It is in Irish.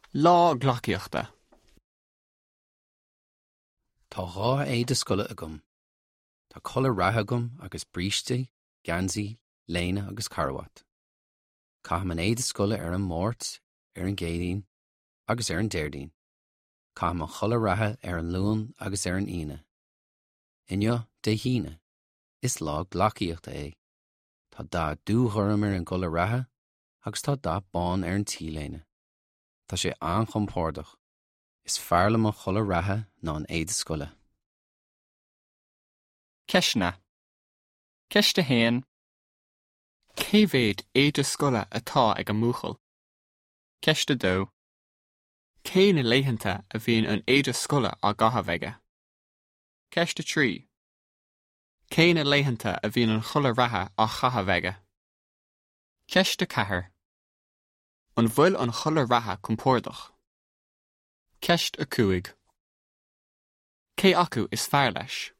Lá ghlaciachta. Tá dhá éad scoile agam. Tá coladh ratha agam agus bríste, gansaí, léine agus carwat. Caithim an éad scoile ar an mórt, ar an géadaín, agus ar an déirdaín. Caithim an choladh ratha ar an luan agus ar an ine. Inne de híine, is lá ghlaciachta é. Tá dá dúthuram ar an gcoladh ratha, agus tá dá bán ar an tíléine. Tá sé anchompordach. Is fearlam an choladh ratha ná an éad scoile. Ceisna. Ceiste héan. Cévéad éad scoile atá ag an múchal. Ceiste dó. Cé na léitheanta a bhíonn an éad scoile á gcatha bheige. Ceiste trí. Cé na léitheanta a bhíonn an choladh ratha á chatha bheige. Ceiste chathair. An bhfuil an choladh ratha compordach. Ceist a cúig. Cé acu is fearr leis.